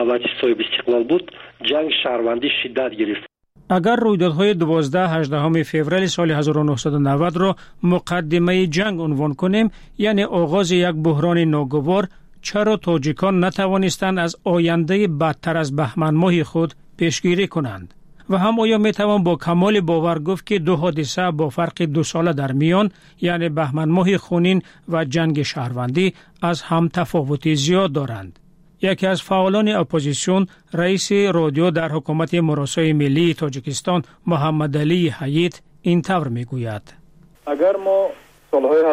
وقتی صاحب استقلال بود جنگ شهروندی شدت گرفت. اگر رویدادهای 12-18 فوریه سال 1990 را مقدمه جنگ عنوان کنیم، یعنی آغاز یک بحران ناگوار، چرا تاجیکان نتوانستند از آینده بدتر از بهمن ماه خود پیشگیری کنند؟ و هم آیا می توان با کمال باور گفت که دو حادثه با فرق 2 ساله در میان، یعنی بهمن ماه خونین و جنگ شهروندی، از هم تفاوتی زیاد دارند؟ یکی از فعالان اپوزیسیون، رئیس رادیو در حکومت مراسای ملی تاجیکستان محمد علی حییت این طور می گوید: اگر ما سالهای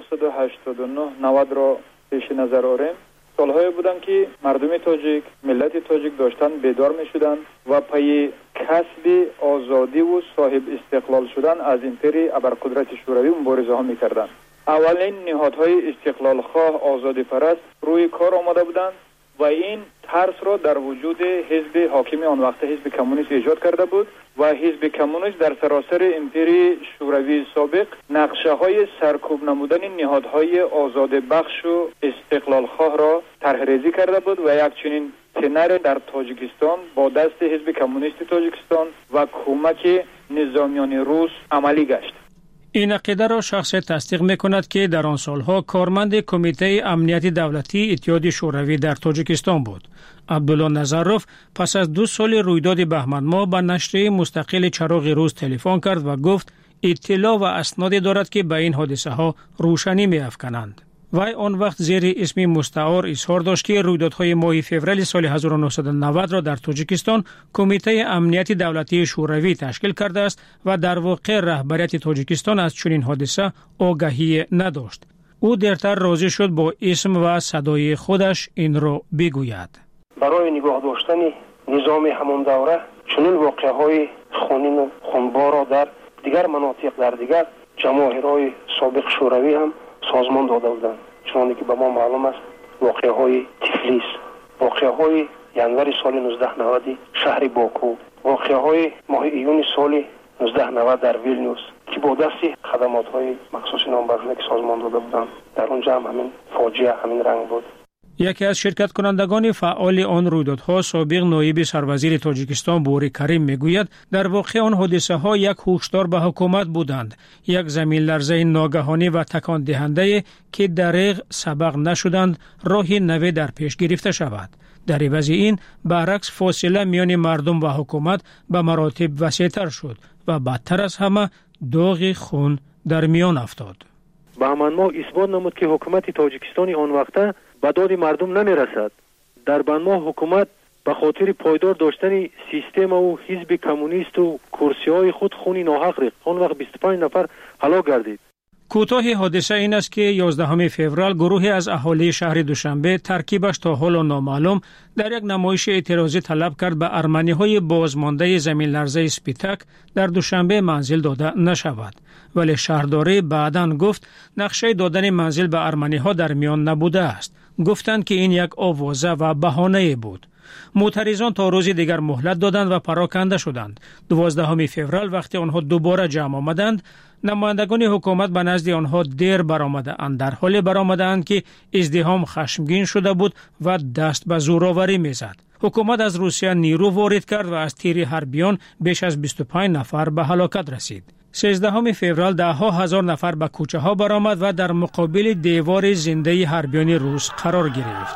1989-90 را پیش نظر آوریم، سالهایی بودند که مردم تاجیک، ملت تاجیک داشتن بیدار می شدند و پای کسب آزادی و صاحب استقلال شدن از امپری ابرقدرت شوروی مبارزه ها می کردند. اولین نهادهای استقلال خواه آزادی پرست روی کار آمده بودند و این ترس را در وجود حزب حاکم آن وقت حزب کمونیست ایجاد کرده بود و حزب کمونیست در سراسر امپری شوروی سابق نقشه های سرکوب نمودن نهادهای آزاد بخش و استقلال خواه را طرح ریزی کرده بود و یک چنین سناریو در تاجیکستان با دست حزب کمونیست تاجیکستان و کمک نظامیان روس عملی گشت. این عقیده را شخص تصدیق می کند که در آن سالها کارمند کمیته امنیت دولتی اتحاد شوروی در تاجیکستان بود. عبدالله نظروف پس از 2 سال رویداد بهمن ماه به نشریه مستقل چراغ روز تلفن کرد و گفت اطلاع و اسنادی دارد که به این حادثه ها روشنی می افکنند. وی آن وقت زیر اسم مستعار اظهار داشت که رویدادهای ماه فوریه سال 1990 را در تاجیکستان کمیته امنیت دولتی شوروی تشکیل کرده است و در واقع رهبریت تاجیکستان از چنین حادثه آگاهی نداشت. او دیرتر راضی شد با اسم و صدای خودش این را بگوید. برای نگاه داشتن نظام همان دوره چنین واقعه‌های خونین و خونبار را در دیگر مناطق در دیگر جماهیرهای سابق شوروی هم سازمان داده بودند. چون که به ما معلوم است واقعه‌های تفلیس، واقعه‌های ینور سال 1990 شهر باکو، واقعه‌های ماه ایون سال 1990 در ویلنیوس که با دست خدمات‌های مخصوص نامبرانه که سازمان داده بودند در اونجا هم همین فاجعه همین رنگ بود. یکی از شرکت کنندگان فعال آن رویدادها سابق نایب سروزیر تاجیکستان بوری کریم میگوید در واقع آن حادثه ها یک هشدار به حکومت بودند، یک زمین لرزه ناگهانی و تکان دهنده که دریغ سبق نشدند راهی نوی در پیش گرفته شود. در عوض این برعکس فاصله میان مردم و حکومت به مراتب وسیع‌تر شد و بدتر از همه داغ خون در میان افتاد. بهمن ماه اثبات نمود که حکومت تاجیکستان آن وقته به داد مردم نمی رسد. در بهمن ماه حکومت به خاطر پایدار داشتن سیستم و حزب کمونیست و کرسی های خود خون ناحق ریخت. آن وقت 25 نفر هلاک گردید. کوتاه حادثه این است که 11 فوریه گروهی از اهالی شهر دوشنبه ترکیبش تا حال نامعلوم در یک نمایش اعتراضی طلب کرد به ارمنی‌های بازمانده زمین لرزه سپیتک در دوشنبه منزل داده نشود، ولی شهرداری بعداً گفت نقشه دادن منزل به ارمنی‌ها در میان نبوده است. گفتند که این یک آوازه و بهانه بود. معترضان تا روز دیگر مهلت دادند و پراکنده شدند. 12 فوریه وقتی آنها دوباره جمع آمدند، نمایندگان حکومت به نزد آنها دیر برآمدند، در حالی برآمدند که ازدحام خشمگین شده بود و دست به زورآوری میزد. حکومت از روسیه نیرو وارد کرد و از تیر حربیان بیش از 25 نفر به هلاکت رسید. 13 فوریه ده‌ها هزار نفر به کوچه ها برآمد و در مقابل دیوار زنده حربیان روس قرار گرفت.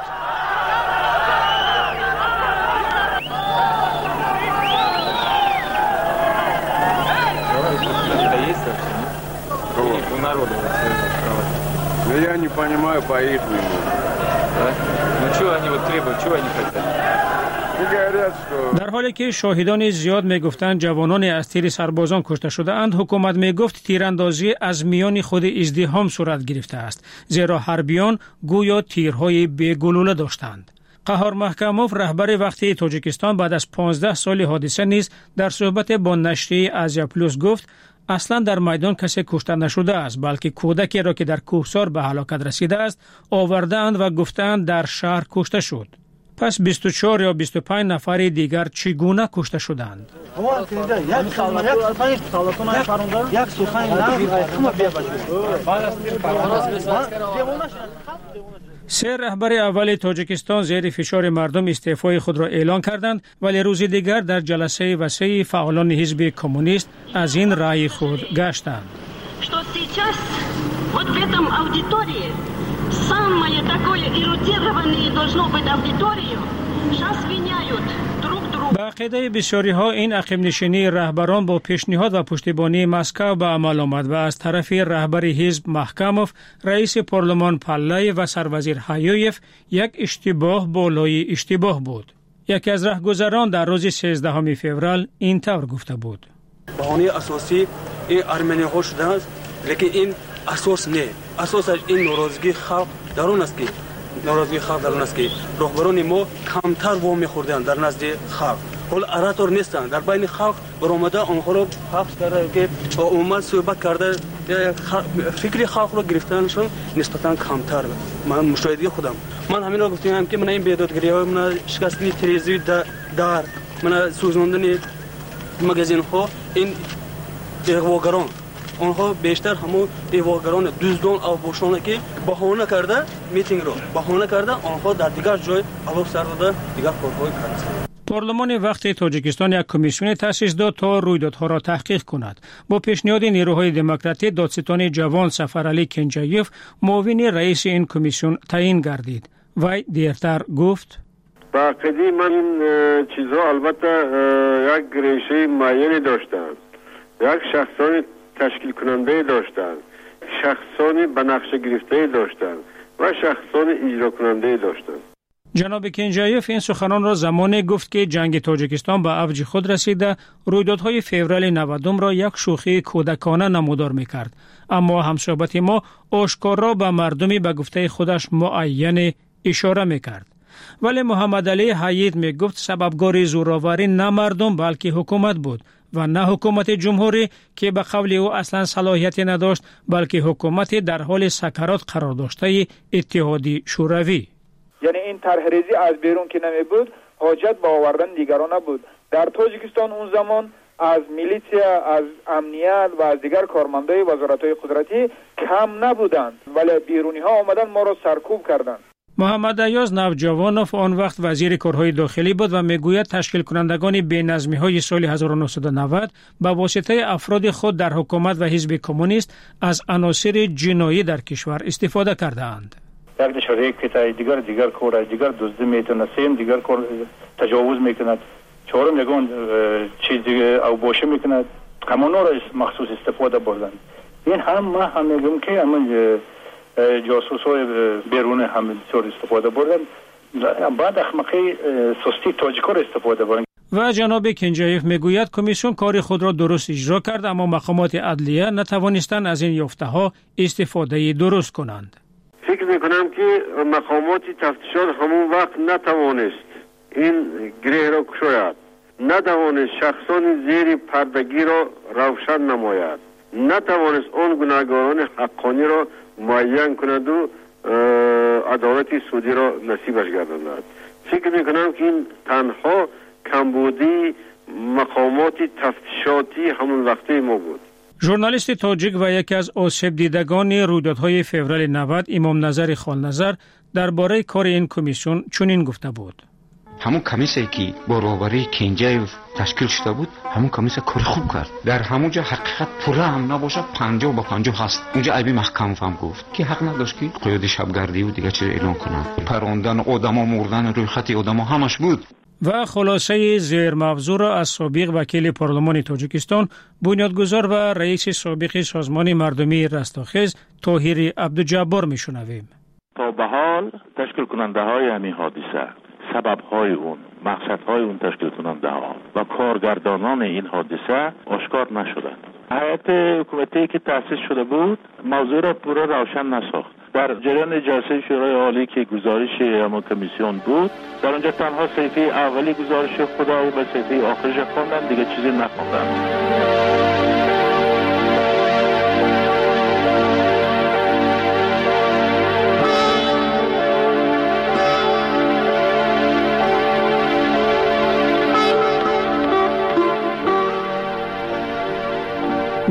Я не понимаю по ихнему. Ну что они вот требуют, чего они хотят? در حالی که شاهدان زیاد میگفتند جوانان از تیر سربازان کشته شده اند، حکومت میگفت تیراندازی از میان خود ازدحام صورت گرفته است، زیرا حربیان گویا تیرهای بی‌گلوله داشتند. قهار محکموف رهبر وقتی تاجیکستان بعد از 15 سال حادثه نیز در صحبت با نشریه آزیا پلوس گفت اصلا در میدان کسی کشته نشده است، بلکه کودکی را که در کوهسار به هلاکت رسیده است آوردند و گفتند در شهر کشته شد. پس 24 یا 25 نفر دیگر چگونه کشته شدند؟ سه رهبر اول تاجیکستان زیر فشار مردم استعفای خود را اعلان کردند ولی روز دیگر در جلسه وسیع فعالان حزب کمونیست از این رأی خود گشتند. Что сейчас вот в этом аудитории самое такое эрудированное должно быть аудиторию сейчас виняют друг друга. با عقیده بسیاری ها این عقب نشینی رهبران با پیشنهاد و پشتیبانی مسکو به عمل آمد و از طرف رهبر حزب محکموف، رئیس پارلمان پلای و سروزیر هایویف یک اشتباه بالای اشتباه بود. یکی از راهگذران در روز 13 فوریه این طور گفته بود: بهانه اساسی این ارمنی ها شده است، لیکن این اساس نه. اساسش این ناراضگی خلق درون است که رهبران ما کمتر وام خوردند در نزد خلق. حال اراتور نیستند، در بین خلق برآمده آنها را حبس کرده که با عموم صحبت کرده فکری خلق را گرفتنشون نسبتا کمتر. من مشاهده خودم، من همین را گفتم که من این بیدادگری ها، من شکستن تلویزیون در من سوزاندن مگزین ها، این اغواگران آنها بیشتر همون ایواگران دزدان او بوشانه که بهانه کرده میتینگ رو بهانه کرده آنها در دیگر جای علاوه سر داده دیگر کارهای کرده. پارلمان وقت تاجیکستان یک کمیسیون تأسیس داد تا رویدادها را تحقیق کند. با پیشنهاد نیروهای دموکراتی دادستان جوان سفرعلی کنجایف معاون رئیس این کمیسیون تعیین گردید. وی دیرتر گفت: با عقیده من این چیزها البته یک ریشه معینی داشتند، یک شخصان تشکیل کننده داشتند، شخصانی به نقش گرفته داشتند و شخصان اجرا کننده داشتند. جناب کنجایف این سخنان را زمانی گفت که جنگ تاجیکستان به اوج خود رسیده رویدادهای فوریه 90 را یک شوخی کودکانه نمودار میکرد، اما همصحبت ما آشکارا به مردمی به گفته خودش معین اشاره میکرد. ولی محمد علی حیید میگفت سببگار زوراوری نه مردم بلکه حکومت بود و نه حکومت جمهوری که به قول او اصلا صلاحیتی نداشت، بلکه حکومت در حال سکرات قرار داشته اتحادی شوروی. یعنی این طرح ریزی از بیرون که نمی بود، حاجت به آوردن دیگران نبود. در تاجیکستان اون زمان از میلیشیا، از امنیت و از دیگر کارمندای وزارت‌های قدرتی کم نبودند، ولی بیرونی ها آمدن ما را سرکوب کردند. محمد ایاز نوجوانوف آن وقت وزیر کارهای داخلی بود و میگوید تشکیل کنندگان بی‌نظمی‌های سال 1990 به واسطه افراد خود در حکومت و حزب کمونیست از عناصر جنایی در کشور استفاده کردند. یک دشوری که دیگر کار دیگر دزدی میتونه، سیم دیگر کار تجاوز میکند، چهارم یگان چیزی او باشه میکند، همونا را مخصوص استفاده بردن. این هم ما هم میگم که همون جاسوسای بیرون هم بسیار استفاده بردن، بعد اخمقی سستی تاجیکا را استفاده بردن. و جناب کنجایف میگوید کمیسیون کار خود را درست اجرا کرد، اما مقامات عدلیه نتوانستند از این یافته‌ها استفاده درست کنند. فکر میکنم که مقامات تفتیشات همون وقت نتوانست این گره را گشاید، نتوانست شخصان زیر پردگی را روشن نماید، نتوانست آن گناهکاران حقانی را معین کند و عدالت سودی را نصیبش گرداند. فکر میکنم که این تنها کمبودی مقامات تفتیشاتی همون وقته ما بود. ژورنالیست تاجیک و یکی از آسیب دیدگان رویدادهای فوریه 90 امام نظر خالنظر درباره کار این کمیسیون چنین گفته بود: همون کمیسیونی که با رهبری کنجایف تشکیل شده بود، همون کمیسیون کار خوب کرد. در همونجا حقیقت پوره هم نباشه 50 با 50 هست. اونجا ایبی محکم هم گفت که حق نداشت که قیاد شبگردی و دیگه چیز اعلان کنه. پروندن آدما، مردن روی خط آدما همش بود. و خلاصه زیر موضوع را از سابق وکیل پارلمان تاجیکستان، بنیادگذار و رئیس سابق سازمان مردمی رستاخیز طاهر عبدالجبار میشنویم. تا به حال تشکیل کننده های همین حادثه، سبب های اون، مقصد های اون تشکیل کننده ها و کارگردانان این حادثه آشکار نشدند. هیئت حکومتی که تأسیس شده بود موضوع را پورا روشن نساخت. در جریان جلسه شورای عالی که گزارش اما کمیسیون بود، در اونجا تنها صفحه اولی گزارش خدا و به صفحه آخرش خواندن، دیگه چیزی نخواندن.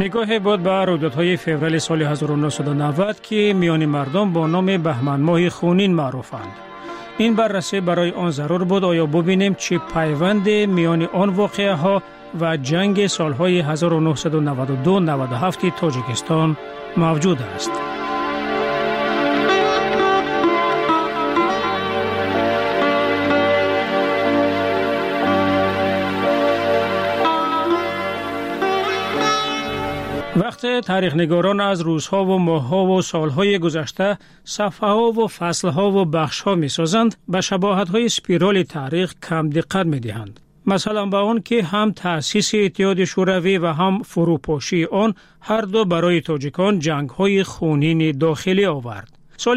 نگاه بود به رویدادهای فوریه سال 1990 که میان مردم با نام بهمن ماه خونین معروفند. این بررسی برای آن ضرور بود آیا ببینیم چه پیوند میان آن واقعه ها و جنگ سالهای 1992-97 تاجیکستان موجود است. وقتی تاریخ نگاران از روزها و ماهها و سالهای گذشته صفحه‌ها و فصلها و بخش‌ها می‌سازند، به شباهت‌های اسپیرال تاریخ کم دقت می‌دهند. مثلا به آن که هم تأسیس اتحاد شوروی و هم فروپاشی آن هر دو برای تاجیکان جنگ‌های خونین داخلی آورد. سال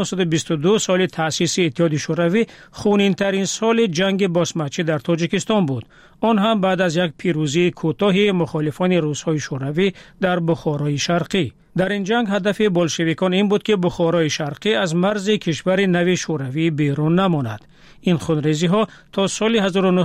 1922 سال تأسیس اتحاد شوروی خونین‌ترین سال جنگ باسمچی در تاجیکستان بود. آن هم بعد از یک پیروزی کوتاه مخالفان روس‌های شوروی در بخارای شرقی. در این جنگ هدف بولشویکان این بود که بخارای شرقی از مرز کشور نو شوروی بیرون نماند. این خونریزی‌ها تا سال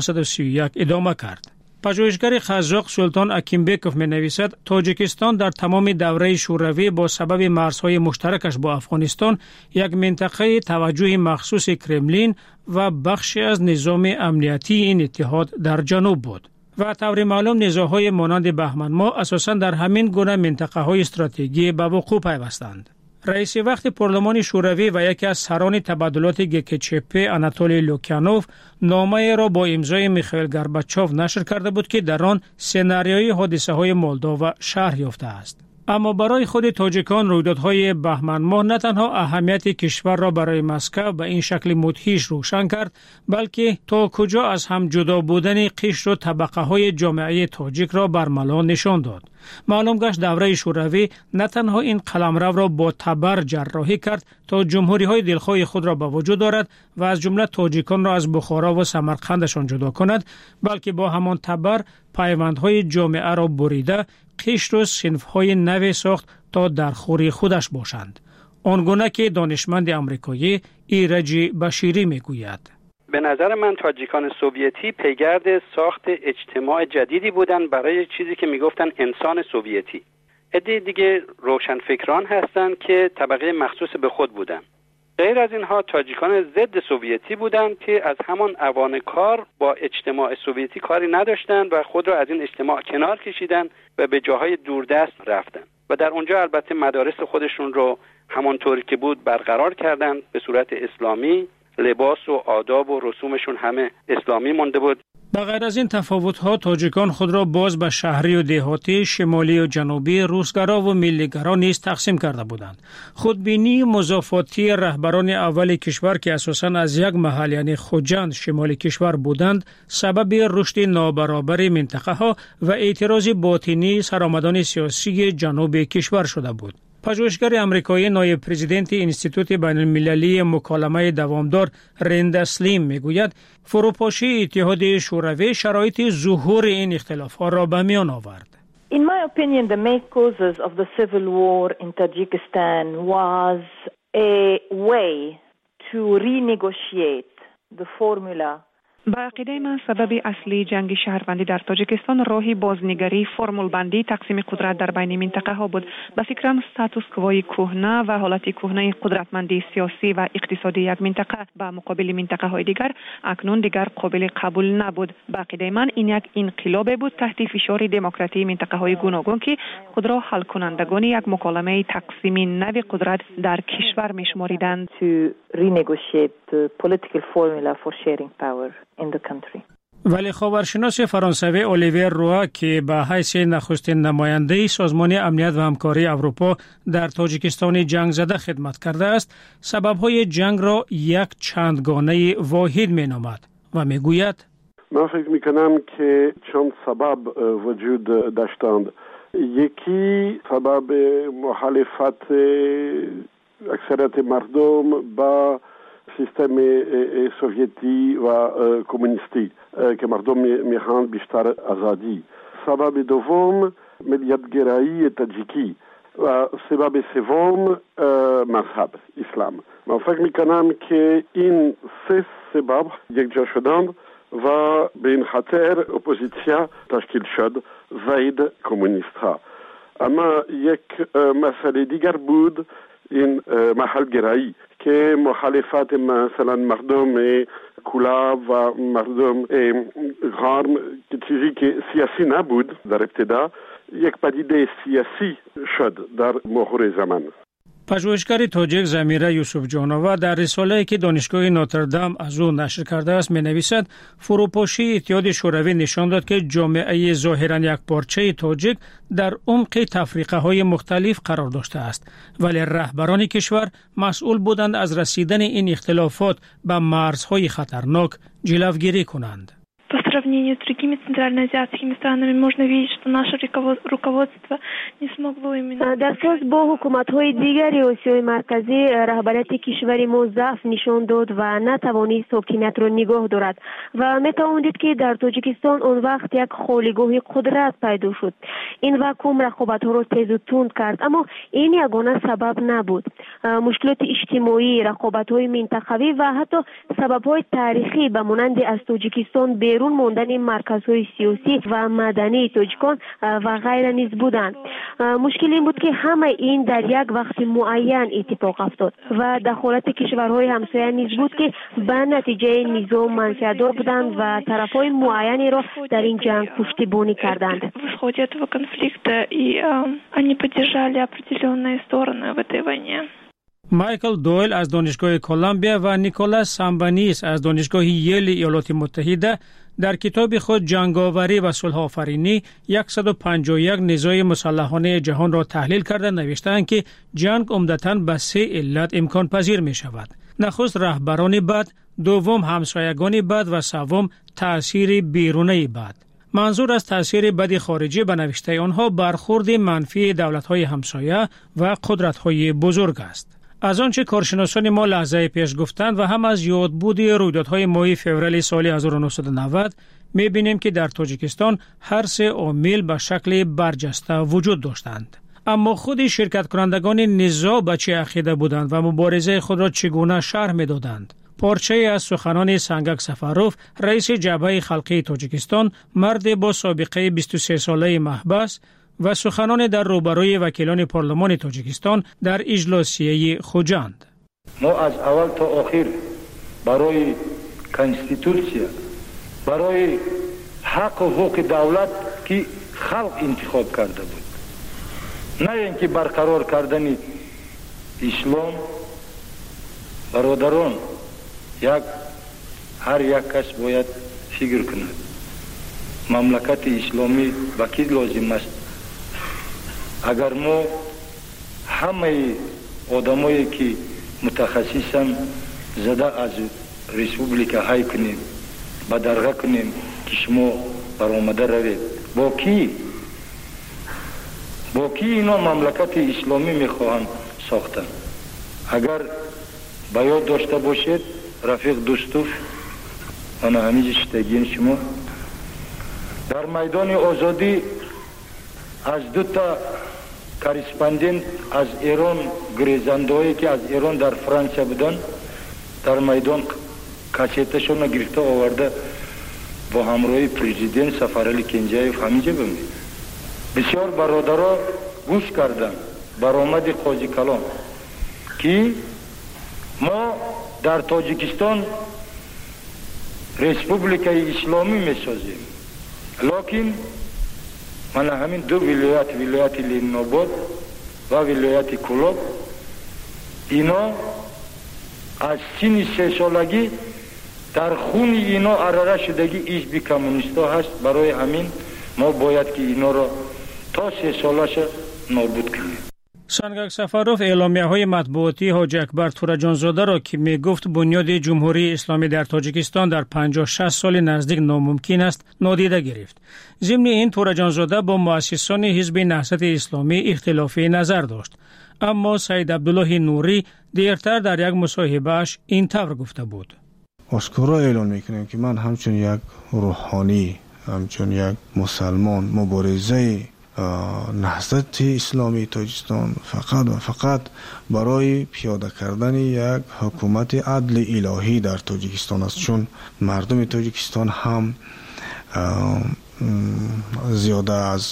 1931 ادامه کرد. پژوهشگر قزاق سلطان اکیمبکوف می‌نویسد تاجیکستان در تمام دوره شوروی با سبب مرزهای مشترکش با افغانستان یک منطقه توجه مخصوص کرملین و بخشی از نظام امنیتی این اتحاد در جنوب بود. و طور معلوم نزاع‌های مانند بهمن ماه اساساً در همین گونه منطقه‌های استراتژیکی به وقوع پیوستند. رئیس وقت پارلمان شوروی و یکی از سران تبادلات گکچپ آناتولی لوکیانوف نامه را با امضای میخائیل گورباچوف نشر کرده بود که در آن سناریوی حادثه‌های مولداوا شرح یافته است. اما برای خود تاجیکان رویدادهای بهمن ماه نه تنها اهمیت کشور را برای مسکو به این شکل مدهش روشن کرد، بلکه تا کجا از هم جدا بودن قشر و طبقه‌های جامعه تاجیک را برملا نشان داد. معلوم گشت دوره شوروی نه تنها این قلمرو را با تبر جراحی کرد تا جمهوری‌های دلخواه خود را به وجود دارد و از جمله تاجیکان را از بخارا و سمرقندشان جدا کند، بلکه با همان تبر پیوندهای جامعه را بریده قشر و صنف‌های نو ساخت تا در خوری خودش باشند. آنگونه که دانشمند آمریکایی ایرج بشیری میگوید. به نظر من تاجیکان سوویتی پیگرد ساخت اجتماع جدیدی بودند برای چیزی که میگفتن انسان سوویتی. عده دیگه روشنفکران هستند که طبقه مخصوص به خود بودند. غیر از اینها تاجیکان ضد سوویتی بودند که از همان اوان کار با اجتماع سوویتی کاری نداشتند و خود را از این اجتماع کنار کشیدند و به جاهای دوردست رفتند و در اونجا البته مدارس خودشون رو همانطوری که بود برقرار کردند به صورت اسلامی. لباس و آداب و رسومشون همه اسلامی مانده بود. بغیر از این تفاوت‌ها تاجیکان خود را باز به شهری و دهاتی، شمالی و جنوبی، روسگرا و ملیگرا نیز تقسیم کرده بودند. خودبینی مضافاتی رهبران اول کشور که اساساً از یک محل یعنی خوجند شمال کشور بودند، سبب رشد نابرابر منطقه‌ها و اعتراض باطنی سرآمدان سیاسی جنوب کشور شده بود. پژوهشگر آمریکایی نایب پرزیدنت انستیتوت بین المللی مکالمه دوامدار رند سلیم میگوید فروپاشی اتحاد شوروی شرایط ظهور این اختلاف‌ها را به میان آورد. In my opinion, the main causes of the civil war in Tajikistan was a way to renegotiate the formula. با عقیده من سبب اصلی جنگ شهروندی در تاجیکستان راهی بازنگری فرمول بندی تقسیم قدرت در بین منطقه ها بود. به فکرم استاتوس کوی کهنه و حالت کهنه قدرتمندی سیاسی و اقتصادی یک منطقه به مقابل منطقه های دیگر اکنون دیگر قابل قبول نبود. به عقیده من این یک انقلاب بود تحت فشار دموکراتی منطقه های گوناگون که خود را حل کنندگان یک مکالمه تقسیم نو قدرت در کشور می‌شماریدند. To renegotiate the political formula for sharing power in the country. ولی خبرشناس فرانسوی الیویر روا که به حیث نخستین نماینده سازمان امنیت و همکاری اروپا در تاجیکستان جنگ زده خدمت کرده است، سبب‌های جنگ را یک چندگانه واحد می‌نامد و می‌گوید من فکر می‌کنم که چند سبب وجود داشتند. یکی سبب مخالفت اکثریت مردم با سیستم سوویتی و کمونیستی که مردم میخواهند بیشتر آزادی. سبب دوم ملیت‌گرایی تاجیکی و سبب سوم مذهب اسلام. من فکر میکنم که این سه سبب یک جا شدند و به این خاطر اپوزیسیا تشکیل شد ضد کمونیست ها. اما یک مسئله دیگر بود، این محل گرایی که مخالفت مثلا مردم کلاب و مردم غرم چیزی که سیاسی نبود در ابتدا یک پدیده سیاسی شد در مرور زمان. پژوهشگر تاجیک زمیره یوسف جانوه در رساله‌ای که دانشگاه نوتردام از او نشر کرده است می‌نویسد فروپاشی اتحاد شوروی نشان داد که جامعه ظاهراً یکپارچه تاجیک در عمق تفریقه‌های مختلف قرار داشته است، ولی رهبران کشور مسئول بودند از رسیدن این اختلافات به مرزهای خطرناک جلوگیری کنند. По сравнению с другими центральноазиатскими странами можно видеть, что наше руководство не смогло именно... در ساز با حکومت‌های دیگری آسیای مرکزی رهبریت کشور ما ضعف نشان داد و نتوانست حاکمیت را نگاه دارد و میتوان دید که در تاجیکستان آن وقت یک خالیگاه قدرت پیدا شد. این واکوم رقابت‌ها را تیز و تند کرد، اما این یگانه سبب نبود. مشکلات اجتماعی، رقابت‌های منطقوی و حتی سبب‌های تاریخی به مانند از تاجیکستان بیرون ماندن مرکزهای سیاسی و مدنی تاجیکان و غیره نیز بودند. مشکل این بود که همه این در یک وقت معین اتفاق افتاد و دخالت کشورهای همسایه نیز بود که به نتیجه نظام منفعت‌دار بودند و طرفهای معینی را در این جنگ پشتیبانی کردند. В ходе этого конфликта и они поддержали определенные стороны в этой войне. مایکل دویل از دانشگاه کلمبیا و نیکولاس سامبانیس از دانشگاه ییل ایالات متحده در کتاب خود جنگاوری و صلح آفرینی 151 نزاع مسلحانه جهان را تحلیل کرده نوشتند که جنگ عمدتاً به 3 علت امکان پذیر می شود. نخست رهبران بد، دوم همسایگان بد و سوم تأثیر بیرونی بد. منظور از تأثیر بد خارجی به نوشته آنها برخورد منفی دولت‌های همسایه و قدرت‌های بزرگ است. از آنچه کارشناسان ما لحظه پیش گفتند و هم از یادبود رویدادهای ماه فوریه سال 1990 می‌بینیم که در تاجیکستان هر 3 عامل به شکل برجسته وجود داشتند. اما خود شرکت کنندگان نزاع به چه عقیده بودند و مبارزه خود را چگونه شرح می‌دادند؟ پارچه از سخنان سنگک سفروف، رئیس جبهه خلقی تاجیکستان، مرد با سابقه 23 ساله محبس و سخنان در روبروی وکیلان پارلمان تاجیکستان در اجلاسیه خوجند. ما از اول تا آخر برای کنستیتوسیا، برای حق و حقوق دولت که خلق انتخاب کرده بود، نه اینکه برقرار کردن اسلام. برادران، هر یک کس باید فکر کند مملکت اسلامی با کی لازم است. اگر ما همه آدمایی که متخصصن زده از ریسپوبلیکا های کنیم با درغه کنیم که شما برآمده روید، با کی اینا مملکت اسلامی میخواهند ساختن. اگر با یاد داشته باشید رفیق دوستوف، من همیشه شتگین شما در میدان آزادی از 2 تا کارسپاندنت از ایران، گریزندهایی که از ایران در فرانسه بودن، در میدان کاسیتشون گرفته آورده با همراهی پرزیدنت سفرعلی کنجایف همینجا بمید. بسیار برادرها گوش کردن برآمد قاضی کلام که ما در تاجیکستان ریسپوبلیکای اسلامی میسازیم، لکن من همین 2 ولایت لیناباد و ولایت کلاب اینا از سن 3 سالگی در خون اینا اراره شدگی حزب کمونیستا هست. برای همین ما باید که اینا را تا 3 سالش نابود کنیم. سنگک سفروف اعلامیه‌های مطبوعاتی حاج اکبر تورجانزاده را که میگفت بنیاد جمهوری اسلامی در تاجیکستان در 50-60 سال نزدیک ناممکن است نادیده گرفت. ضمن این تورجانزاده با مؤسسان حزب نهضت اسلامی اختلافی نظر داشت، اما سید عبدالله نوری دیرتر در یک مصاحبه‌اش این طور گفته بود: آشکارا اعلان میکنم که من همچون یک روحانی، همچون یک مسلمان مبارزه نهضت اسلامی تاجیکستان فقط و فقط برای پیاده کردن یک حکومت عدل الهی در تاجیکستان است، چون مردم تاجیکستان هم زیاده از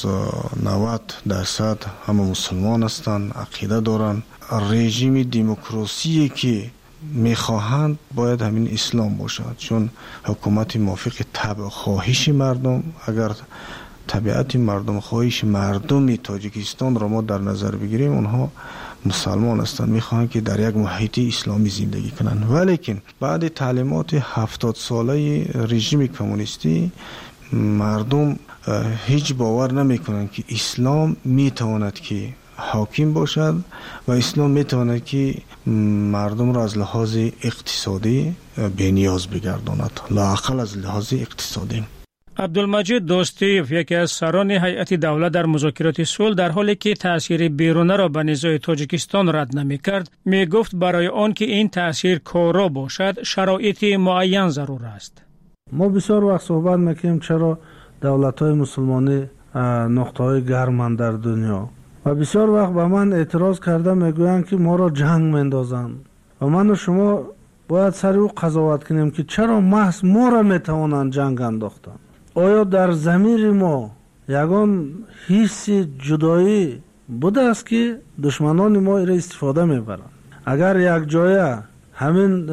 90% همه مسلمان هستند، عقیده دارند. رژیم دموکراسی که میخواهند باید همین اسلام باشد، چون حکومت موافق طبع خواهش مردم. اگر طبیعت مردم خواهش مردم تاجیکستان را ما در نظر بگیریم، اونها مسلمان هستند، میخواهند که در یک محیط اسلامی زندگی کنند. ولیکن بعد تعلیمات 70 ساله رژیم کمونیستی مردم هیچ باور نمیکنند که اسلام میتواند که حاکم باشد و اسلام میتواند که مردم را از لحاظ اقتصادی بی‌نیاز بگرداند، لااقل از لحاظ اقتصادی. عبدالمجید دوستیف، یکی از سران هیئت دولت در مذاکرات صلح، در حالی که تأثیر بیرونه را به نزاع تاجیکستان رد نمی‌کرد، میگفت برای آن که این تأثیر کارا باشد شرایط معین ضرور است. ما بسیار وقت صحبت میکنیم چرا دولت‌های مسلمانی نقطه‌های گرمند در دنیا و بسیار وقت به من اعتراض کرده میگویند که ما را جنگ میندازند و من و شما باید سر او قضاوت کنیم که چرا محض ما را میتوانند جنگ انداختن. آیا در ضمیر ما یگان حس جدایی بوده است که دشمنان ما را استفاده میبرند؟ اگر یک جایه همین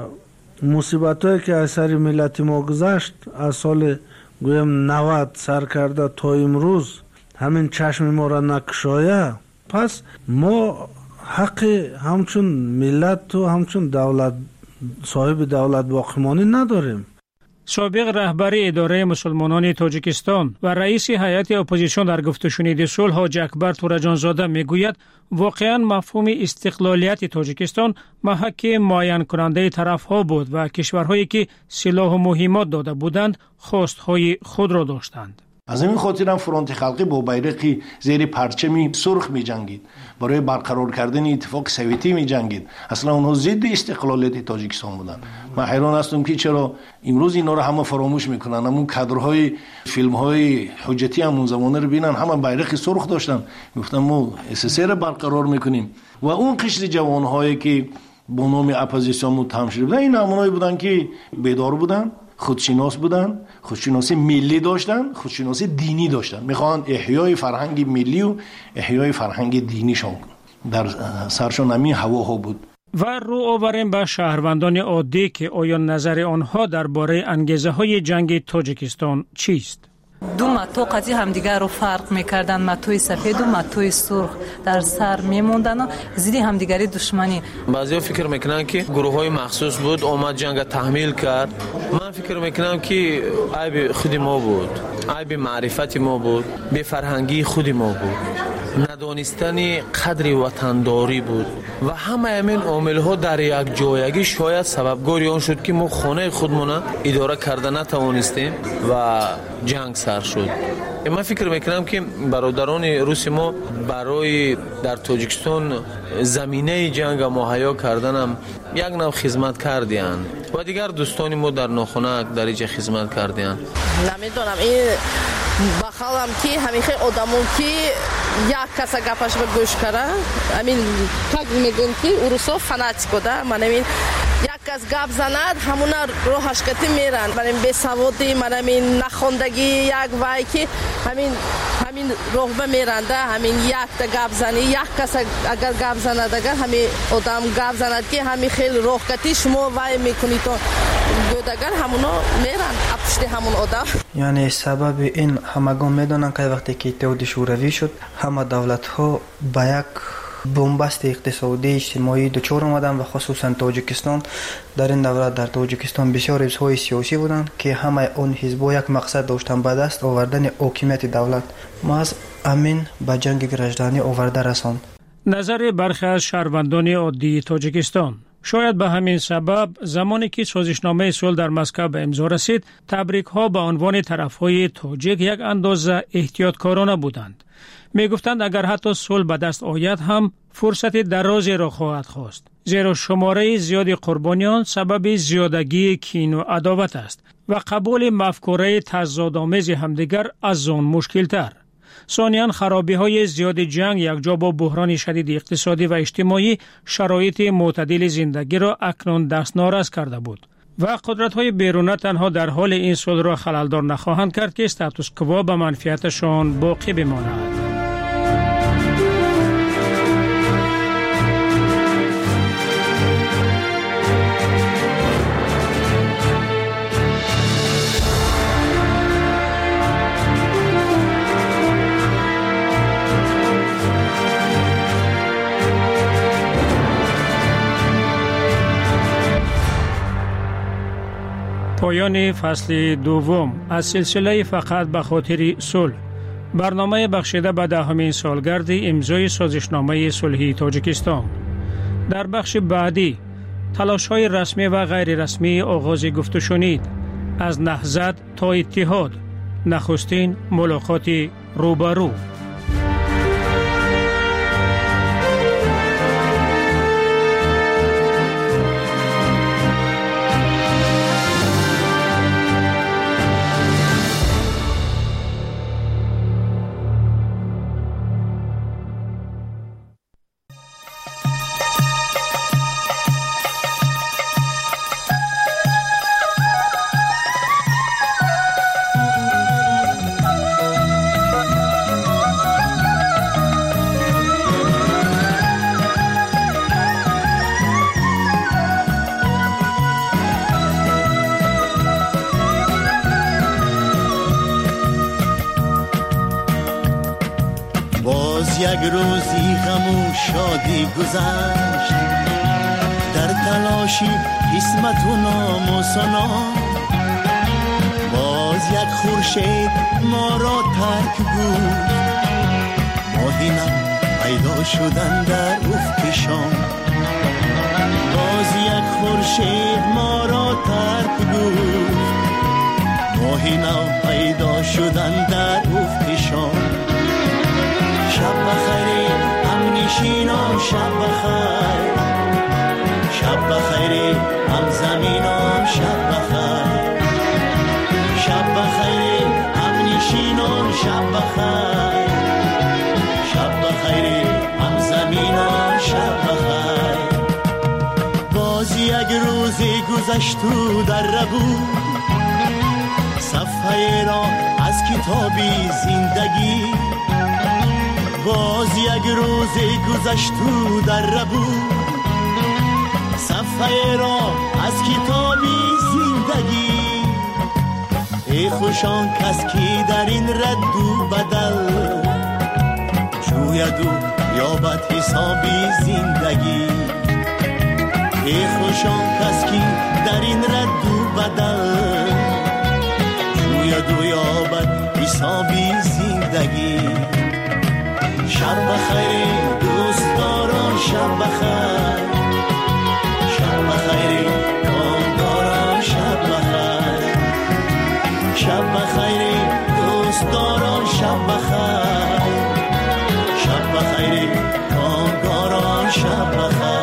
مصیبتایی که از سر ملت ما گذشت از سال گویم 90 سر کرده تا امروز همین چشم ما را نکشایه، پس ما حق همچون ملت و همچون دولت صاحب دولت باقیمانی نداریم. سابق رهبر اداره مسلمانان تاجیکستان و رئیس هیئت اپوزیسیون در گفت و شنید صلح حاج اکبر تورجانزاده میگوید واقعا مفهوم استقلالیت تاجیکستان محک معین کننده طرفها بود و کشورهایی که سلاح و مهمات داده بودند خواستهای خود را داشتند. از این خاطر هم فرانت خلقی با بیرقی زیر پرچمی سرخ می جنگید، برای برقرار کردن اتفاق سویتی می جنگید. اصلا اونها ضد استقلالیت تاجیکستان بودن. من حیران هستم که چرا امروز اینا رو همه فراموش میکنن. همون کادرهای فیلم‌های حجتی همون زمانه رو ببینن، همه بیرق سرخ داشتن، میگفتن ما SSR رو برقرار میکنیم. و اون قشر جوانهایی که با نام اپوزیسیون متهم شده بودن، این همونایی بودن که بیدار بودن، خودشناس بودن، خودشناسی ملی داشتن، خودشناسی دینی داشتن. میخوان احیای فرهنگ ملی و احیای فرهنگ دینیشون در سرشون همین هواها بود. و رو آوریم به شهروندان عادی که آیا نظر آنها درباره انگیزه های جنگ تاجیکستان چیست؟ دو متاق از همدیگر رو فرق میکردن، متوی سفید و متوی سرخ در سر میموندن و زیدی همدیگری دشمنی. بعضی فکر میکنن که گروه های مخصوص بود اومد جنگ تحمیل کرد. من فکر میکنم که عیب خود ما بود، عیب معرفت ما بود، به فرهنگی خود ما بود، ندانستن قدر وطنداری بود و همه همین عامل ها در یک جایگی شاید سببگاری آن شد که ما خانه خودمون اداره کرده نتوانستیم و جنگ سر شد. من فکر میکنم که برادران روس ما برای در تاجیکستان زمینه جنگ مهیا کردنم یک نوع خدمت کردیان و دیگر دوستان ما در ناخنک در اینجا خدمت کردیان. نمیدونم این بخالم که همیشه آدمون که یک کس گپش به گوش کرده همین تاگ میگن که اروسا فناتیک بوده. من همین یک کس گپ زند همون روحش کتی میرن. من همین بیسوادی، من همین نخوندگی یک وای که همین روح به میرنده. همین یک تا گپ زنی، یک کس اگر گپ زند، اگر همین آدم گپ زند که همین خیلی روح کتی شما وای میکنید و گودگر همونا میرن اپشتی همون آدم. یعنی سبب این همگان میدونن که وقتی که اتحاد شوروی شد همه دولت ها با یک بنبست اقتصادی اجتماعی دچار آمدن و خصوصا تاجیکستان. در این دوره در تاجیکستان بسیار حزب‌های سیاسی بودند که همه اون حزب‌ها یک مقصد داشتن، به دست آوردن حاکمیت دولت. ما از امین به جنگ گرجدانی آورده رساند. نظر برخی از شهروندان عادی تاجیکستان: شاید به همین سبب زمانی که سازشنامه صلح در مسکو به امضا رسید، تبریک‌ها به عنوان طرف‌های تاجیک یک اندازه احتیاطکارانه بودند. میگفتند اگر حتی صلح به دست آید هم فرصت درازی را خواهد خواست، زیرا شماره زیاد قربانیان سبب زیادگی کین و عداوت است و قبول مفکوره تضادآمیز همدیگر از آن مشکل‌تر. ثانیاً خرابی‌های زیاد جنگ یکجا با بحران شدید اقتصادی و اجتماعی شرایط معتدل زندگی را اکنون دستنارس کرده بود و قدرت‌های بیرون تنها در حال این صلح را خلل‌دار نخواهند کرد که استاتوس کوا به منفعتشان باقی بماند. پایان فصل دوم از سلسله فقط به خاطر صلح، برنامه بخشیده به دهمین سالگرد امضای سازشنامه صلحی تاجیکستان. در بخش بعدی تلاش‌های رسمی و غیر رسمی آغاز گفت شنید، از نهضت تا اتحاد، نخستین ملاقات روبرو. یک روزی غم و شادی گذشت، در تلاشی قسمت و نام و سنا. باز یک خورشید ما را ترک بود، ماهی نو پیدا شدن در افق شام. باز یک خورشید ما را ترک بود، ماهی نو پیدا شدن در افق شام. شب بخیر هم نشینان، شب بخیر، شب بخیر هم زمینان، شب بخیر، شب بخیر هم نشینان، شب بخیر، شب بخیر هم زمینان، شب بخیر. باز یک روزی گذشت و در بود، صفحه را از کتابی زندگی. باز یک روزی گذشت و در بود، صفحه را از کتابی زندگی. ای خوشان کس کی در این رد و بدل، جوید و یابد حسابی زندگی. ای خوشان کس کی در این رد و بدل، جوید و یابد حسابی زندگی. شب بخیر دوستداران، شب بخیر، شب بخیر کامگاران، شب بخیر، شب بخیر دوستداران، شب بخیر، شب بخیر کامگاران، شب بخیر.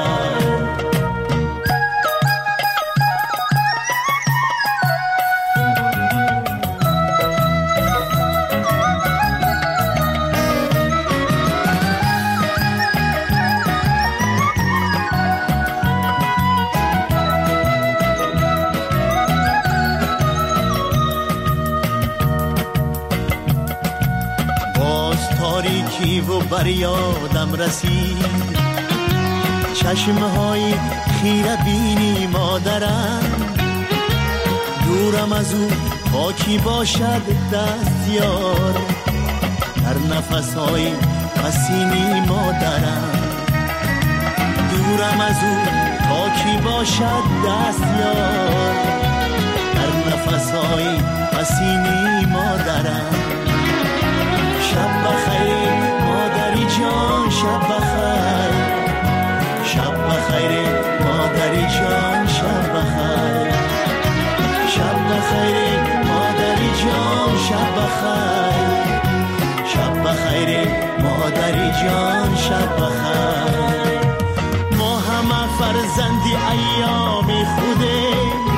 و بر یادم رسید چشمهای خیره بینی مادرم. دورم از او پاکی باشد دستیار، در نفسهای پسینی مادرم. دورم از او پاکی باشد دستیار، در نفسهای پسینی مادرم. شب بخیر مادری جان، شب بخیر، شب بخیر مادری جان، شب بخیر، شب بخیر مادری جان، شب بخیر، شب بخیر مادری جان، شب بخیر. ما همه فرزندی ایام خوده،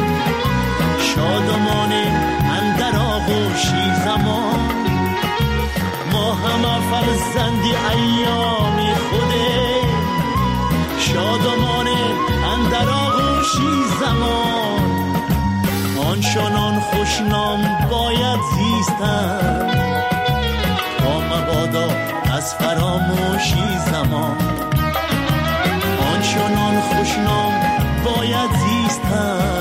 شادمانه اندر آغوشی زمان. ما همه فرزندی ایامی خوده، شادمانه اندر آغوشی زمان. آنچنان خوشنام باید زیستن تا مبادا از فراموشی زمان. آنچنان خوشنام باید زیستن